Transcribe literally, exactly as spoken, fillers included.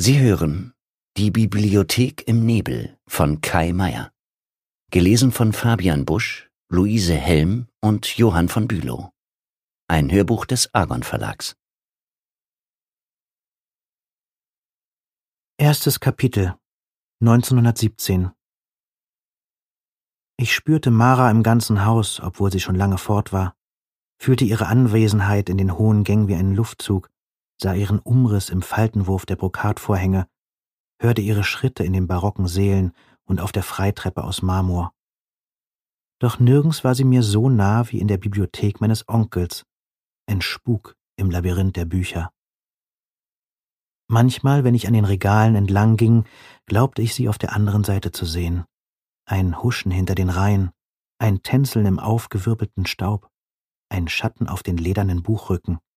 Sie hören Die Bibliothek im Nebel von Kai Meier. Gelesen von Fabian Busch, Luise Helm und Johann von Bülow. Ein Hörbuch des Argon Verlags. Erstes Kapitel, neunzehnhundertsiebzehn. Ich spürte Mara im ganzen Haus, obwohl sie schon lange fort war, fühlte ihre Anwesenheit in den hohen Gängen wie einen Luftzug, sah ihren Umriss im Faltenwurf der Brokatvorhänge, hörte ihre Schritte in den barocken Sälen und auf der Freitreppe aus Marmor. Doch nirgends war sie mir so nah wie in der Bibliothek meines Onkels, ein Spuk im Labyrinth der Bücher. Manchmal, wenn ich an den Regalen entlang ging, glaubte ich sie auf der anderen Seite zu sehen. Ein Huschen hinter den Reihen, ein Tänzeln im aufgewirbelten Staub, ein Schatten auf den ledernen Buchrücken.